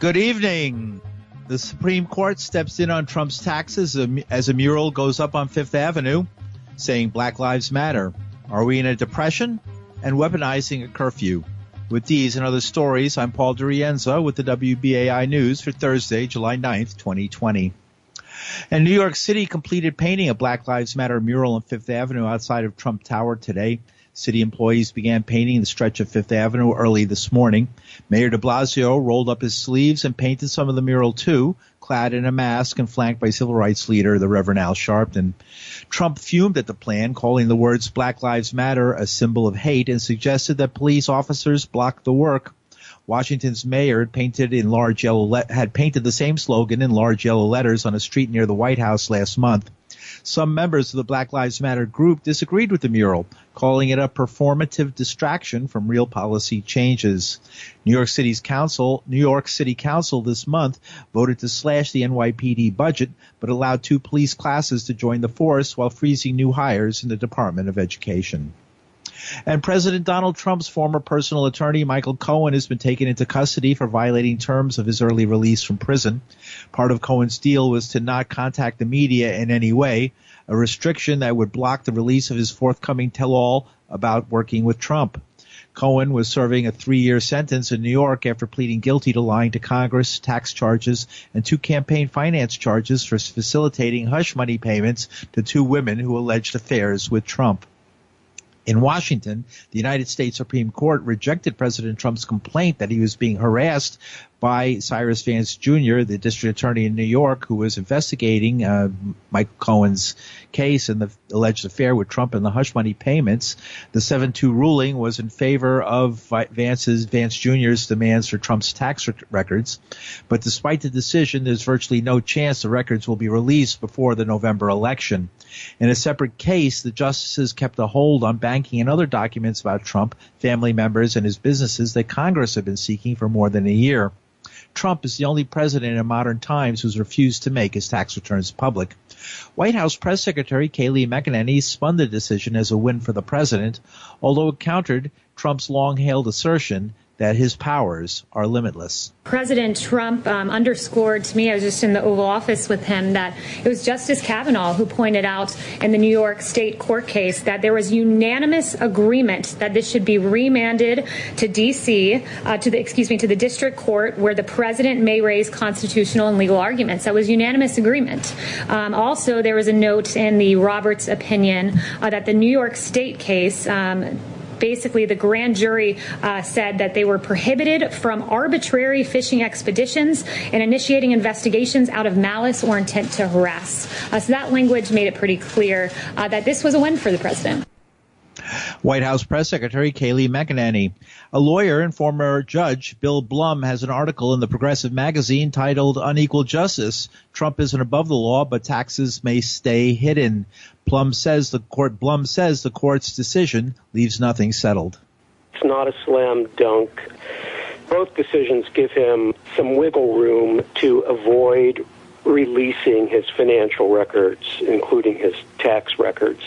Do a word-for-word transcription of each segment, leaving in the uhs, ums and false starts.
Good evening. The Supreme Court steps in on Trump's taxes as a mural goes up on Fifth Avenue, saying Black Lives Matter. Are we in a depression? And weaponizing a curfew. With these and other stories, I'm Paul DeRienzo with the W B A I News for Thursday, July ninth, twenty twenty. And New York City completed painting a Black Lives Matter mural on Fifth Avenue outside of Trump Tower today. City employees began painting the stretch of Fifth Avenue early this morning. Mayor de Blasio rolled up his sleeves and painted some of the mural too, clad in a mask and flanked by civil rights leader, the Reverend Al Sharpton. Trump fumed at the plan, calling the words Black Lives Matter a symbol of hate, and suggested that police officers block the work. Washington's mayor had painted in large yellow le- had painted the same slogan in large yellow letters on a street near the White House last month. Some members of the Black Lives Matter group disagreed with the mural, calling it a performative distraction from real policy changes. New York City's council, New York City Council this month voted to slash the N Y P D budget, but allowed two police classes to join the force while freezing new hires in the Department of Education. And President Donald Trump's former personal attorney, Michael Cohen, has been taken into custody for violating terms of his early release from prison. Part of Cohen's deal was to not contact the media in any way, a restriction that would block the release of his forthcoming tell-all about working with Trump. Cohen was serving a three-year sentence in New York after pleading guilty to lying to Congress, tax charges, and two campaign finance charges for facilitating hush money payments to two women who alleged affairs with Trump. In Washington, the United States Supreme Court rejected President Trump's complaint that he was being harassed by Cyrus Vance Junior, the district attorney in New York, who was investigating uh, Michael Cohen's case and the alleged affair with Trump and the hush money payments. The seven two ruling was in favor of Vance's, Vance Junior's demands for Trump's tax records. But despite the decision, there's virtually no chance the records will be released before the November election. In a separate case, the justices kept a hold on banking and other documents about Trump, family members, and his businesses that Congress had been seeking for more than a year. Trump is the only president in modern times who's refused to make his tax returns public. White House Press Secretary Kayleigh McEnany spun the decision as a win for the president, although it countered Trump's long-hailed assertion that his powers are limitless. President Trump um, underscored to me, I was just in the Oval Office with him, that it was Justice Kavanaugh who pointed out in the New York State court case that there was unanimous agreement that this should be remanded to D C, uh, to the, excuse me, to the district court where the president may raise constitutional and legal arguments. That was unanimous agreement. Um, also, there was a note in the Roberts opinion uh, that the New York State case, um, basically, the grand jury uh, said that they were prohibited from arbitrary fishing expeditions and initiating investigations out of malice or intent to harass. Uh, so that language made it pretty clear uh, that this was a win for the president. White House Press Secretary Kayleigh McEnany. A lawyer and former judge, Bill Blum, has an article in the Progressive magazine titled Unequal Justice. Trump isn't above the law, but taxes may stay hidden. Blum says the court, Blum says the court's decision leaves nothing settled. It's not a slam dunk. Both decisions give him some wiggle room to avoid releasing his financial records, including his tax records.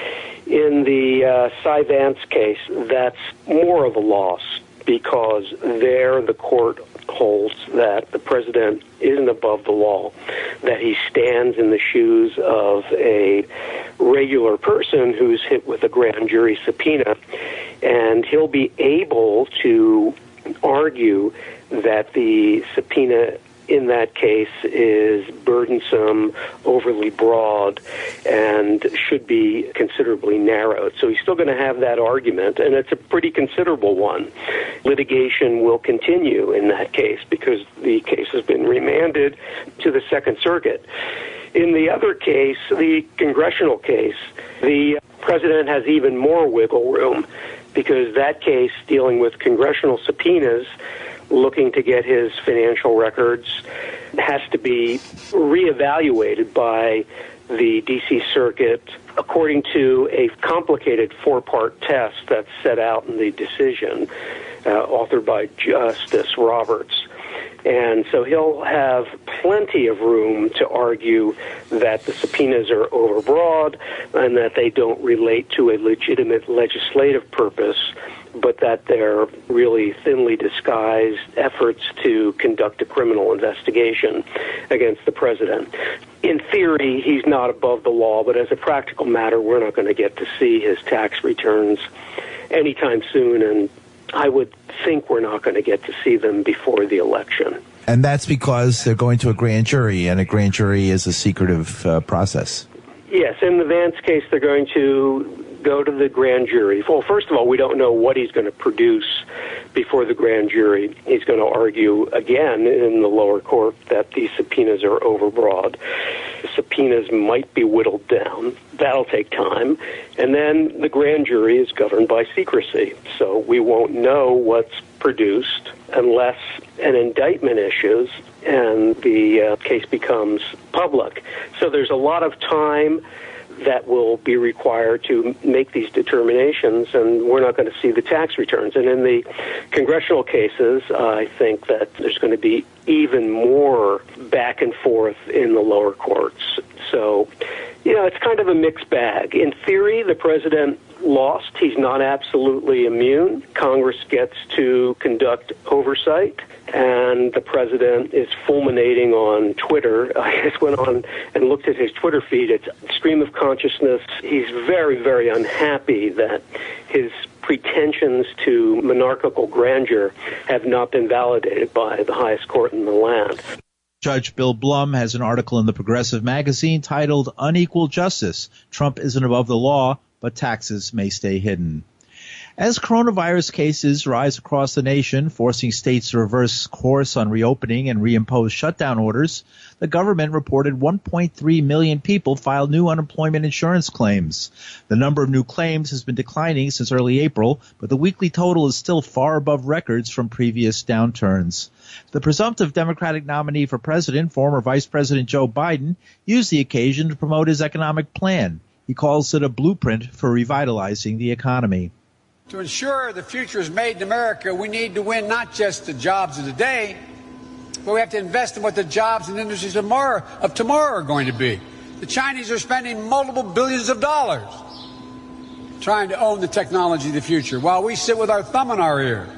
In the uh, Cy Vance case, that's more of a loss because there the court holds that the president isn't above the law, that he stands in the shoes of a regular person who's hit with a grand jury subpoena, and he'll be able to argue that the subpoena in that case is burdensome, overly broad, and should be considerably narrowed. So he's still going to have that argument, and it's a pretty considerable one. Litigation will continue in that case because the case has been remanded to the Second Circuit. In the other case, the congressional case, the president has even more wiggle room because that case dealing with congressional subpoenas looking to get his financial records has to be reevaluated by the D C Circuit according to a complicated four-part test that's set out in the decision uh, authored by Justice Roberts. And so he'll have plenty of room to argue that the subpoenas are overbroad and that they don't relate to a legitimate legislative purpose, but that they're really thinly disguised efforts to conduct a criminal investigation against the president. In theory, he's not above the law, but as a practical matter, we're not going to get to see his tax returns anytime soon, and I would think we're not going to get to see them before the election. And that's because they're going to a grand jury, and a grand jury is a secretive uh, process. Yes, in the Vance case, they're going to go to the grand jury. Well, first of all, we don't know what he's going to produce before the grand jury. He's going to argue again in the lower court that these subpoenas are overbroad. The subpoenas might be whittled down. That'll take time. And then the grand jury is governed by secrecy. So we won't know what's produced unless an indictment issues and the uh, case becomes public. So there's a lot of time that will be required to make these determinations, and we're not going to see the tax returns. And in the congressional cases, uh, I think that there's going to be even more back and forth in the lower courts. So, you know, it's kind of a mixed bag. In theory, the president lost. He's not absolutely immune. Congress gets to conduct oversight, and the president is fulminating on Twitter. I just went on and looked at his Twitter feed. It's stream of consciousness. He's very, very unhappy that his pretensions to monarchical grandeur have not been validated by the highest court in the land. Judge Bill Blum has an article in the Progressive magazine titled Unequal Justice. Trump isn't above the law, but taxes may stay hidden. As coronavirus cases rise across the nation, forcing states to reverse course on reopening and reimpose shutdown orders, the government reported one point three million people filed new unemployment insurance claims. The number of new claims has been declining since early April, but the weekly total is still far above records from previous downturns. The presumptive Democratic nominee for president, former Vice President Joe Biden, used the occasion to promote his economic plan. He calls it a blueprint for revitalizing the economy. To ensure the future is made in America, we need to win not just the jobs of today, but we have to invest in what the jobs and industries of tomorrow, of tomorrow are going to be. The Chinese are spending multiple billions of dollars trying to own the technology of the future while we sit with our thumb in our ear.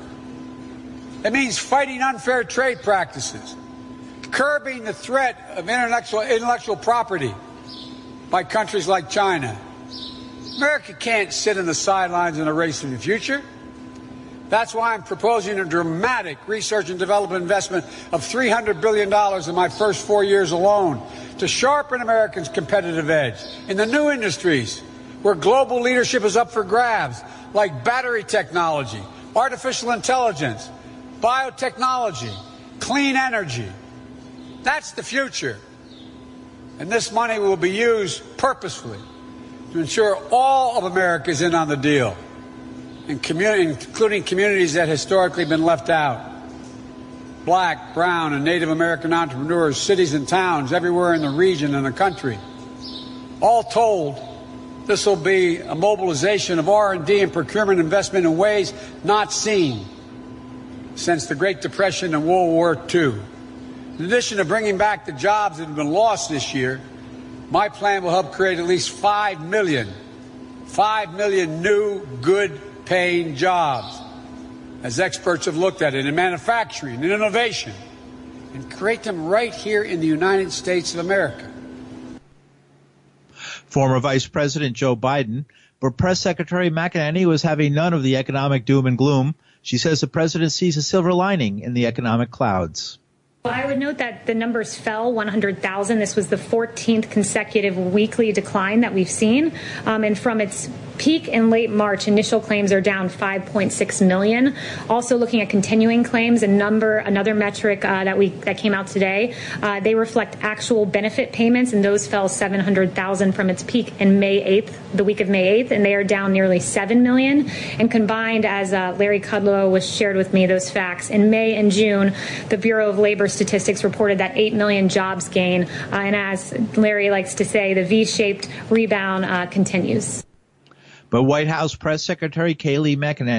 It means fighting unfair trade practices, curbing the threat of intellectual, intellectual property by countries like China. America can't sit on the sidelines in a race to the future. That's why I'm proposing a dramatic research and development investment of three hundred billion dollars in my first four years alone to sharpen Americans' competitive edge in the new industries where global leadership is up for grabs, like battery technology, artificial intelligence, biotechnology, clean energy. That's the future. And this money will be used purposefully to ensure all of America is in on the deal, and communi- including communities that historically been left out. Black, brown, and Native American entrepreneurs, cities and towns everywhere in the region and the country. All told, this will be a mobilization of R and D and procurement investment in ways not seen since the Great Depression and World War Two. In addition to bringing back the jobs that have been lost this year, my plan will help create at least five million, five million new, good-paying jobs, as experts have looked at it, in manufacturing and innovation, and create them right here in the United States of America. Former Vice President Joe Biden, but Press Secretary McEnany was having none of the economic doom and gloom. She says the president sees a silver lining in the economic clouds. Well, I would note that the numbers fell one hundred thousand. This was the fourteenth consecutive weekly decline that we've seen. Um, and from its peak in late March, initial claims are down five point six million. Also looking at continuing claims, a number, another metric uh, that we that came out today, uh, they reflect actual benefit payments, and those fell seven hundred thousand from its peak in May eighth, the week of May eighth, and they are down nearly seven million. And combined, as uh, Larry Kudlow was shared with me those facts, in May and June, the Bureau of Labor Statistics reported that eight million jobs gain. Uh, and as Larry likes to say, the V-shaped rebound uh, continues. But White House Press Secretary Kayleigh McEnany,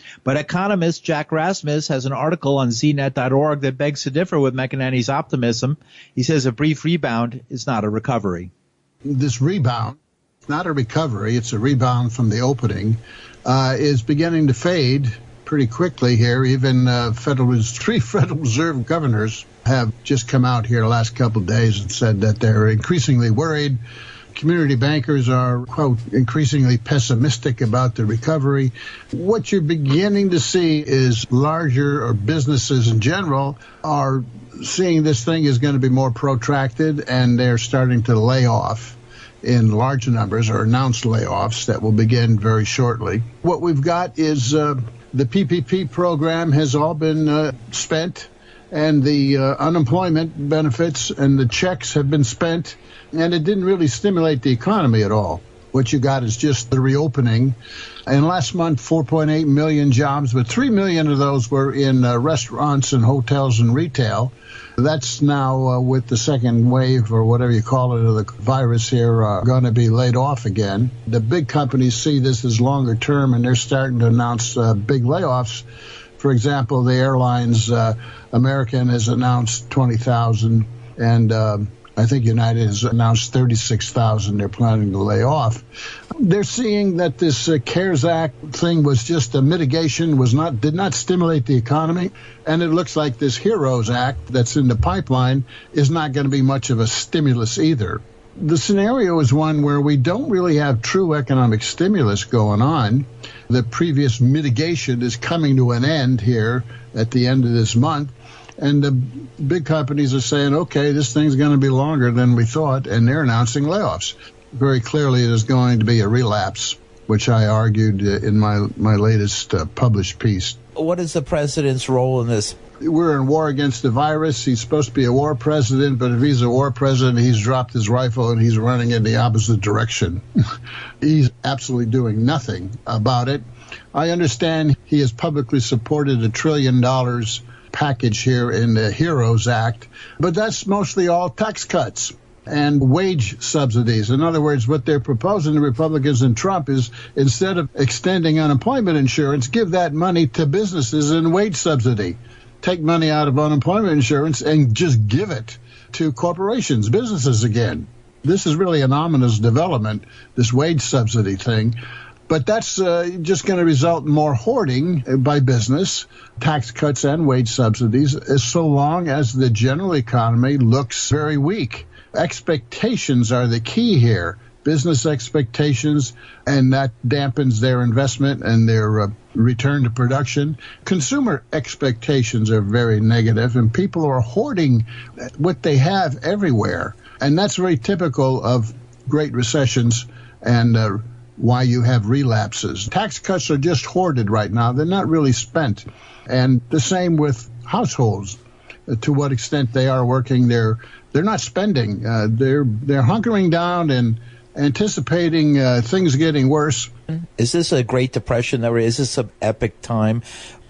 But economist Jack Rasmus has an article on Z net dot org that begs to differ with McEnany's optimism. He says a brief rebound is not a recovery. This rebound, not a recovery, it's a rebound from the opening, uh, is beginning to fade pretty quickly here. Even uh, Federal, three Federal Reserve governors have just come out here the last couple of days and said that they're increasingly worried. Community bankers are, quote, increasingly pessimistic about the recovery. What you're beginning to see is larger or businesses in general are seeing this thing is going to be more protracted, and they're starting to lay off in large numbers or announce layoffs that will begin very shortly. What we've got is uh, the P P P program has all been uh, spent, and the uh, unemployment benefits and the checks have been spent, and it didn't really stimulate the economy at all. What you got is just the reopening. And last month, four point eight million jobs, but three million of those were in uh, restaurants and hotels and retail. That's now, uh, with the second wave or whatever you call it of the virus here, uh, going to be laid off again. The big companies see this as longer term, and they're starting to announce uh, big layoffs. For example, the airlines, uh, American has announced twenty thousand, and uh, I think United has announced thirty-six thousand they're planning to lay off. They're seeing that this uh, CARES Act thing was just a mitigation, was not did not stimulate the economy, and it looks like this HEROES Act that's in the pipeline is not going to be much of a stimulus either. The scenario is one where we don't really have true economic stimulus going on. The previous mitigation is coming to an end here at the end of this month. And the big companies are saying, okay, this thing's going to be longer than we thought, and they're announcing layoffs. Very clearly, there's going to be a relapse, which I argued in my, my latest uh, published piece. What is the president's role in this? We're in war against the virus. He's supposed to be a war president, but if he's a war president, he's dropped his rifle and he's running in the opposite direction. He's absolutely doing nothing about it. I understand he has publicly supported a trillion dollars package here in the HEROES Act, but that's mostly all tax cuts and wage subsidies. In other words, what they're proposing, the Republicans and Trump, is instead of extending unemployment insurance, give that money to businesses in wage subsidy. Take money out of unemployment insurance and just give it to corporations, businesses again. This is really an ominous development, this wage subsidy thing. But that's uh, just going to result in more hoarding by business, tax cuts and wage subsidies, as so long as the general economy looks very weak. Expectations are the key here. Business expectations, and that dampens their investment and their uh, return to production. Consumer expectations are very negative, and people are hoarding what they have everywhere. And that's very typical of great recessions and uh, why you have relapses. Tax cuts are just hoarded right now. They're not really spent. And the same with households. Uh, to what extent they are working, they're they're not spending. Uh, they're they're hunkering down and anticipating uh, things getting worse. Is this a Great Depression, or is this an epic time?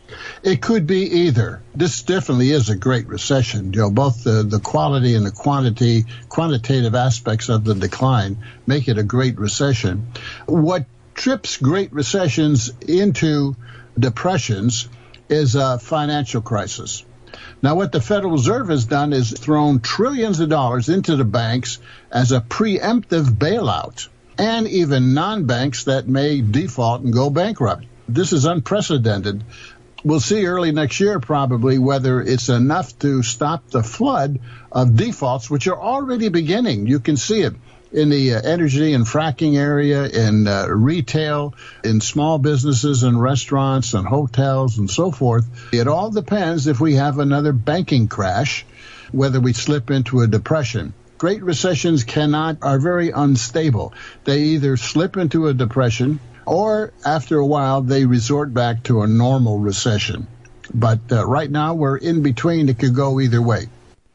It could be either. This definitely is a great recession, Joe. Both the, the quality and the quantity, quantitative aspects of the decline make it a great recession. What trips great recessions into depressions is a financial crisis. Now, what the Federal Reserve has done is thrown trillions of dollars into the banks as a preemptive bailout, and even non-banks that may default and go bankrupt. This is unprecedented. We'll see early next year probably whether it's enough to stop the flood of defaults, which are already beginning. You can see it in the uh, energy and fracking area, in uh, retail, in small businesses and restaurants and hotels and so forth. It all depends if we have another banking crash, whether we slip into a depression. Great recessions cannot, are very unstable. They either slip into a depression or after a while they resort back to a normal recession. But uh, right now we're in between. It could go either way.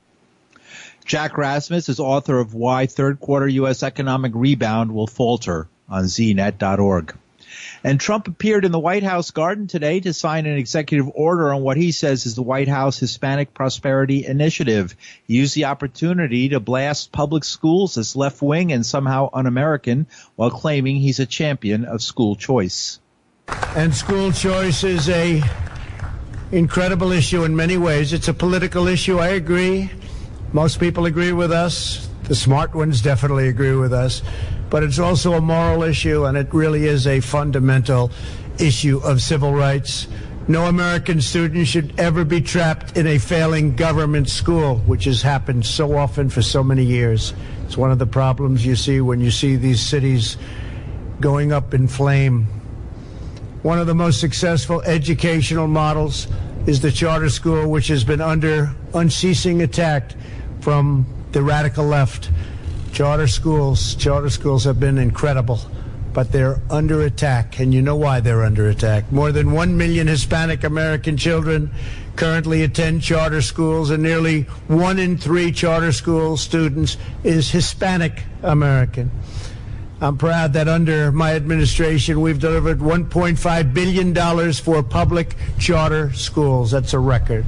Jack Rasmus is author of Why Third Quarter U S Economic Rebound Will Falter on Z net dot org. And Trump appeared in the White House garden today to sign an executive order on what he says is the White House Hispanic Prosperity Initiative. He used the opportunity to blast public schools as left-wing and somehow un-American while claiming he's a champion of school choice. And school choice is a incredible issue in many ways. It's a political issue, I agree. Most people agree with us. The smart ones definitely agree with us. But it's also a moral issue, and it really is a fundamental issue of civil rights. No American student should ever be trapped in a failing government school, which has happened so often for so many years. It's one of the problems you see when you see these cities going up in flame. One of the most successful educational models is the charter school, which has been under unceasing attack from the radical left. Charter schools, charter schools have been incredible, but they're under attack, and you know why they're under attack. More than one million Hispanic American children currently attend charter schools, and nearly one in three charter school students is Hispanic American. I'm proud that under my administration, we've delivered one point five billion dollars for public charter schools. That's a record.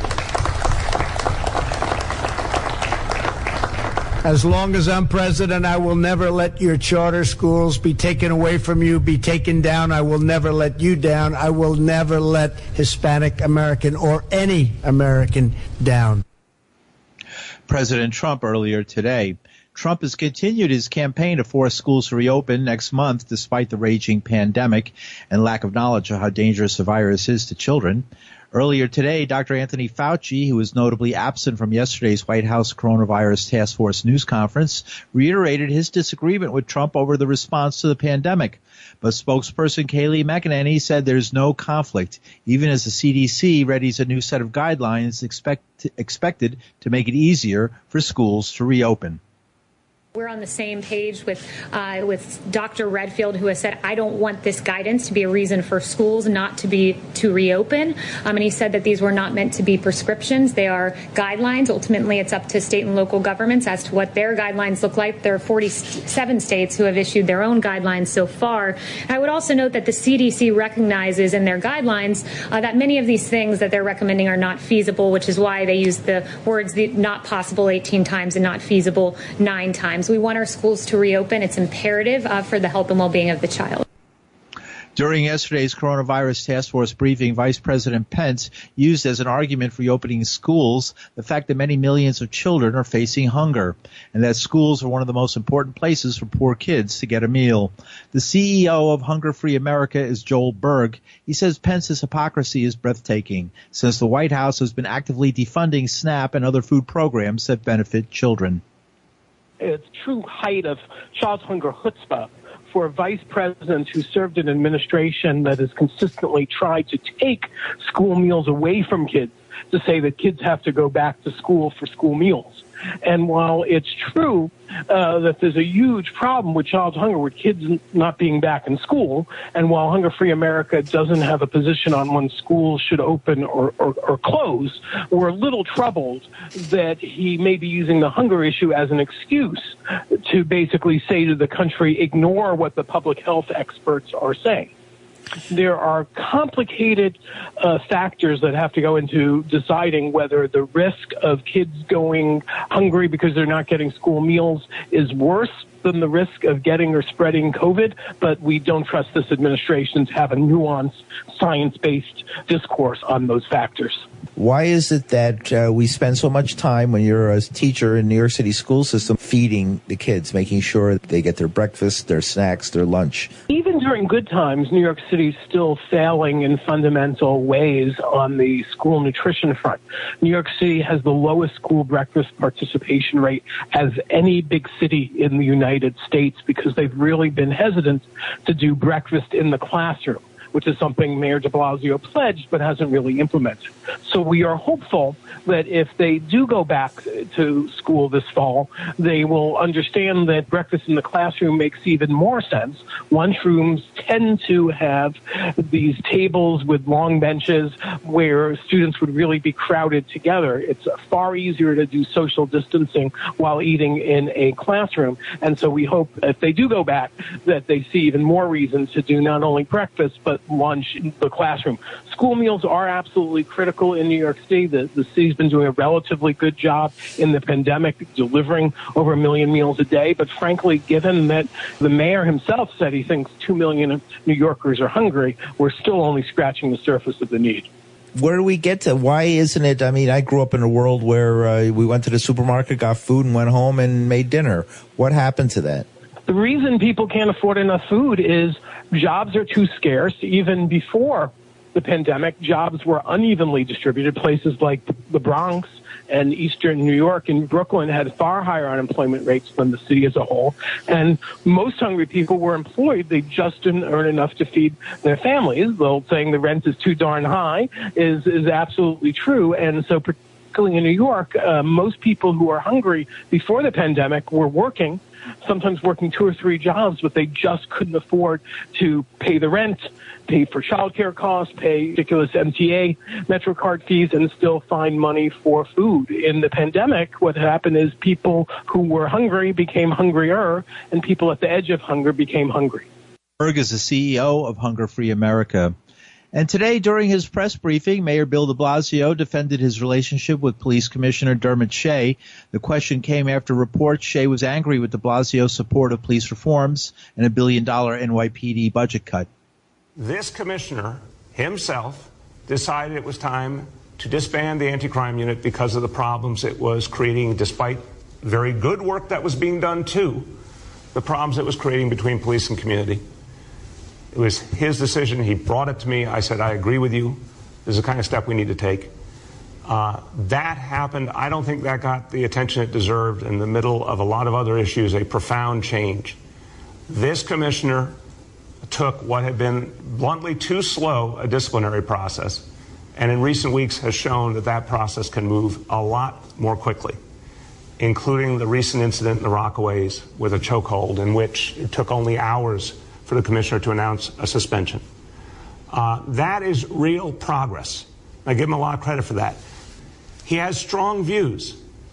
As long as I'm president, I will never let your charter schools be taken away from you, be taken down. I will never let you down. I will never let Hispanic American or any American down. President Trump earlier today. Trump has continued his campaign to force schools to reopen next month despite the raging pandemic and lack of knowledge of how dangerous the virus is to children. Earlier today, Doctor Anthony Fauci, who was notably absent from yesterday's White House Coronavirus Task Force news conference, reiterated his disagreement with Trump over the response to the pandemic. But spokesperson Kayleigh McEnany said there's no conflict, even as the C D C readies a new set of guidelines expect, expected to make it easier for schools to reopen. We're on the same page with uh, with Doctor Redfield, who has said, I don't want this guidance to be a reason for schools not to be to reopen. Um, and he said that these were not meant to be prescriptions. They are guidelines. Ultimately, it's up to state and local governments as to what their guidelines look like. There are forty-seven states who have issued their own guidelines so far. I would also note that the C D C recognizes in their guidelines uh, that many of these things that they're recommending are not feasible, which is why they use the words the not possible eighteen times and not feasible nine times. We want our schools to reopen. It's imperative uh, for the health and well-being of the child. During yesterday's coronavirus task force briefing, Vice President Pence used as an argument for reopening schools the fact that many millions of children are facing hunger and that schools are one of the most important places for poor kids to get a meal. The C E O of Hunger Free America is Joel Berg. He says Pence's hypocrisy is breathtaking since the White House has been actively defunding SNAP and other food programs that benefit children. It's true height of child hunger chutzpah for a vice president who served in an administration that has consistently tried to take school meals away from kids to say that kids have to go back to school for school meals. And while it's true uh, that there's a huge problem with child hunger, with kids not being back in school, and while Hunger Free America doesn't have a position on when schools should open or, or, or close, we're a little troubled that he may be using the hunger issue as an excuse to basically say to the country, ignore what the public health experts are saying. There are complicated uh, factors that have to go into deciding whether the risk of kids going hungry because they're not getting school meals is worse than the risk of getting or spreading COVID, but we don't trust this administration to have a nuanced, science-based discourse on those factors. Why is it that uh, we spend so much time when you're a teacher in New York City school system feeding the kids, making sure they get their breakfast, their snacks, their lunch? Even during good times, New York City is still failing in fundamental ways on the school nutrition front. New York City has the lowest school breakfast participation rate as any big city in the United States because they've really been hesitant to do breakfast in the classroom, which is something Mayor de Blasio pledged but hasn't really implemented. So we are hopeful that if they do go back to school this fall, they will understand that breakfast in the classroom makes even more sense. Lunchrooms tend to have these tables with long benches where students would really be crowded together. It's far easier to do social distancing while eating in a classroom. And so we hope if they do go back that they see even more reasons to do not only breakfast, but the lunch in the classroom. School meals are absolutely critical in New York City. The, the city's been doing a relatively good job in the pandemic, delivering over a million meals a day. But frankly, given that the mayor himself said he thinks two million New Yorkers are hungry, we're still only scratching the surface of the need. Where do we get to? Why isn't it? I mean, I grew up in a world where uh, we went to the supermarket, got food, and went home and made dinner. What happened to that? The reason people can't afford enough food is jobs are too scarce. Even before the pandemic, jobs were unevenly distributed. Places like the Bronx and eastern New York and Brooklyn had far higher unemployment rates than the city as a whole. And most hungry people were employed. They just didn't earn enough to feed their families. The old saying, the rent is too darn high, is, is absolutely true. And so particularly in New York, uh, most people who are hungry before the pandemic were working, sometimes working two or three jobs, but they just couldn't afford to pay the rent, pay for childcare costs, pay ridiculous M T A MetroCard fees, and still find money for food. In the pandemic, what happened is people who were hungry became hungrier, and people at the edge of hunger became hungry. Berg is the C E O of Hunger Free America. And today, during his press briefing, Mayor Bill de Blasio defended his relationship with Police Commissioner Dermot Shea. The question came after reports Shea was angry with de Blasio's support of police reforms and a billion-dollar N Y P D budget cut. This commissioner himself decided it was time to disband the anti-crime unit because of the problems it was creating, despite very good work that was being done too, the problems it was creating between police and community. It was his decision. He brought it to me. I said, I agree with you. This is the kind of step we need to take. Uh, that happened. I don't think that got the attention it deserved in the middle of a lot of other issues, a profound change. This commissioner took what had been bluntly too slow a disciplinary process, and in recent weeks has shown that that process can move a lot more quickly, including the recent incident in the Rockaways with a chokehold in which it took only hours for the commissioner to announce a suspension. Uh, that is real progress. I give him a lot of credit for that. He has strong views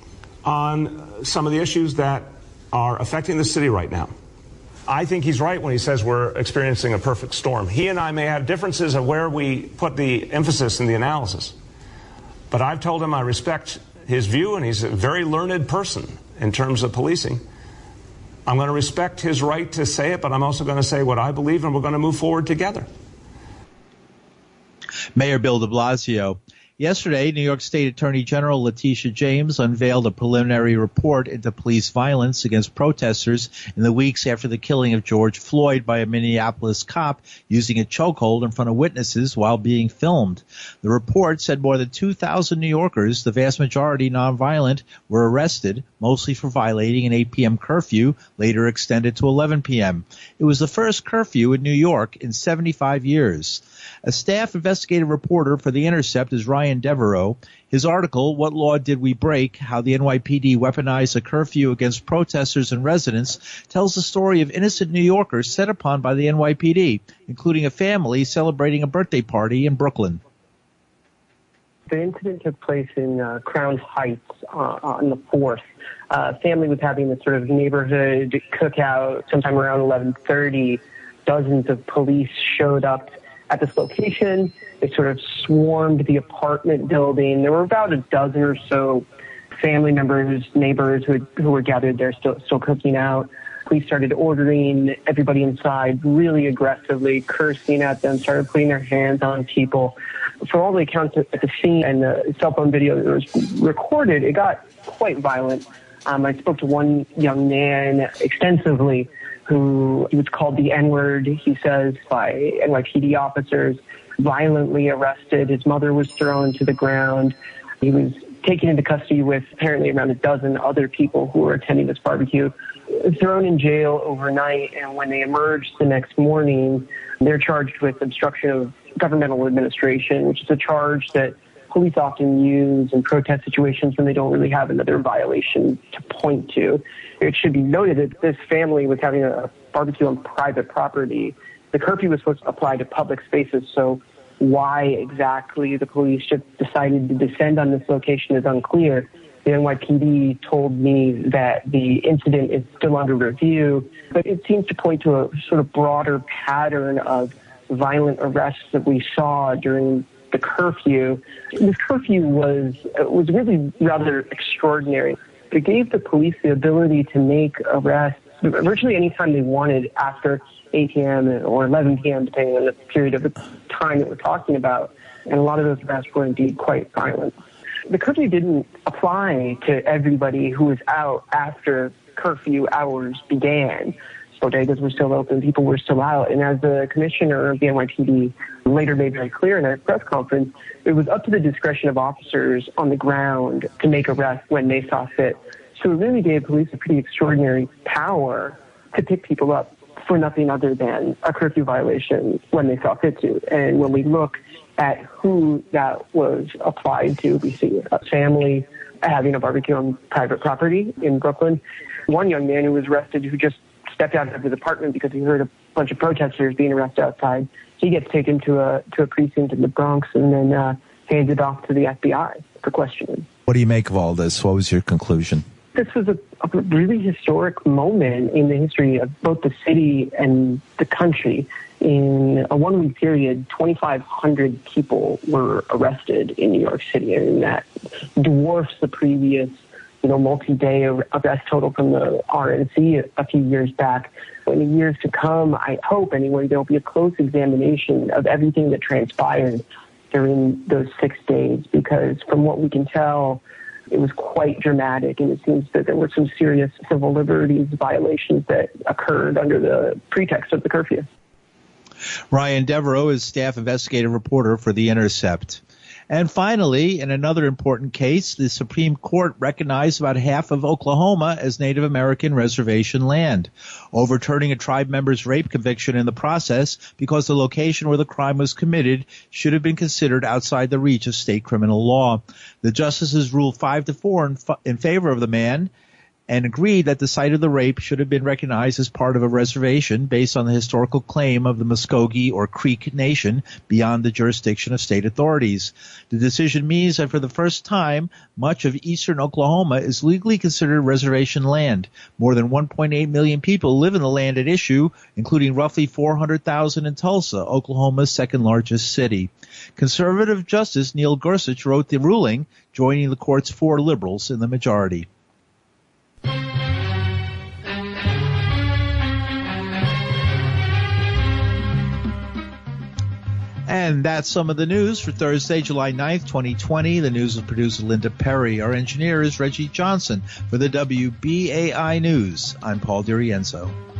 on some of the issues that are affecting the city right now. I think he's right when he says we're experiencing a perfect storm. He and I may have differences of where we put the emphasis in the analysis, but I've told him I respect his view, and he's a very learned person in terms of policing. I'm going to respect his right to say it, but I'm also going to say what I believe, and we're going to move forward together. Mayor Bill de Blasio. Yesterday, New York State Attorney General Letitia James unveiled a preliminary report into police violence against protesters in the weeks after the killing of George Floyd by a Minneapolis cop using a chokehold in front of witnesses while being filmed. The report said more than two thousand New Yorkers, the vast majority nonviolent, were arrested, mostly for violating an eight p.m. curfew, later extended to eleven p.m. It was the first curfew in New York in seventy-five years. A staff investigative reporter for The Intercept is Ryan Devereaux. His article, What Law Did We Break? How the N Y P D Weaponized a Curfew Against Protesters and Residents, tells the story of innocent New Yorkers set upon by the N Y P D, including a family celebrating a birthday party in Brooklyn. The incident took place in uh, Crown Heights uh, on the fourth. Uh, family was having this sort of neighborhood cookout sometime around eleven thirty. Dozens of police showed up at this location. They sort of swarmed the apartment building. There were about a dozen or so family members, neighbors who, who were gathered there still, still cooking out. Police started ordering everybody inside really aggressively, cursing at them, started putting their hands on people. For all the accounts at the scene and the cell phone video that was recorded, it got quite violent. Um, I spoke to one young man extensively who he was called the N-word, he says, by N Y P D officers, violently arrested. His mother was thrown to the ground. He was taken into custody with apparently around a dozen other people who were attending this barbecue, thrown in jail overnight. And when they emerged the next morning, they're charged with obstruction of governmental administration, which is a charge that police often use in protest situations when they don't really have another violation to point to. It should be noted that this family was having a barbecue on private property. The curfew was supposed to apply to public spaces, so why exactly the police just decided to descend on this location is unclear. The N Y P D told me that the incident is still under review, but it seems to point to a sort of broader pattern of violent arrests that we saw during the curfew. This curfew was was really rather extraordinary. It gave the police the ability to make arrests virtually any time they wanted after eight p.m. or eleven p.m., depending on the period of time that we're talking about. And a lot of those arrests were indeed quite violent. The curfew didn't apply to everybody who was out after curfew hours began. Bodegas were still open, people were still out. And as the commissioner of the N Y P D later made very clear in a press conference, it was up to the discretion of officers on the ground to make arrests when they saw fit. So it really gave police a pretty extraordinary power to pick people up for nothing other than a curfew violation when they saw fit to. And when we look at who that was applied to, we see a family having a barbecue on private property in Brooklyn. One young man who was arrested who just stepped out of his apartment because he heard a bunch of protesters being arrested outside. He gets taken to a to a precinct in the Bronx and then uh, handed off to the F B I for questioning. What do you make of all this? What was your conclusion? This was a, a really historic moment in the history of both the city and the country. In a one-week period, twenty-five hundred people were arrested in New York City, and that dwarfs the previous you know, multi-day arrest total from the R N C a few years back. In the years to come, I hope anyway, there'll be a close examination of everything that transpired during those six days, because from what we can tell, it was quite dramatic, and it seems that there were some serious civil liberties violations that occurred under the pretext of the curfew. Ryan Devereaux is staff investigative reporter for The Intercept. And finally, in another important case, the Supreme Court recognized about half of Oklahoma as Native American reservation land, overturning a tribe member's rape conviction in the process because the location where the crime was committed should have been considered outside the reach of state criminal law. The justices ruled five to four in, f- in favor of the man and agreed that the site of the rape should have been recognized as part of a reservation based on the historical claim of the Muskogee or Creek Nation beyond the jurisdiction of state authorities. The decision means that for the first time, much of eastern Oklahoma is legally considered reservation land. More than one point eight million people live in the land at issue, including roughly four hundred thousand in Tulsa, Oklahoma's second largest city. Conservative Justice Neil Gorsuch wrote the ruling, joining the court's four liberals in the majority. And that's some of the news for Thursday, July ninth, twenty twenty. The news was produced by Linda Perry. Our engineer is Reggie Johnson. For the W B A I News, I'm Paul DiRienzo.